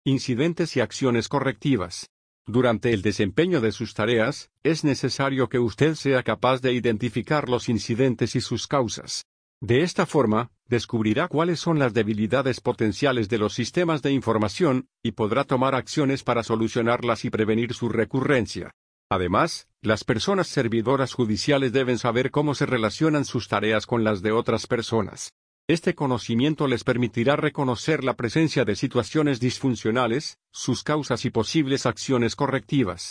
incidentes y acciones correctivas. Durante el desempeño de sus tareas, es necesario que usted sea capaz de identificar los incidentes y sus causas. De esta forma, descubrirá cuáles son las debilidades potenciales de los sistemas de información, y podrá tomar acciones para solucionarlas y prevenir su recurrencia. Además, las personas servidoras judiciales deben saber cómo se relacionan sus tareas con las de otras personas. Este conocimiento les permitirá reconocer la presencia de situaciones disfuncionales, sus causas y posibles acciones correctivas.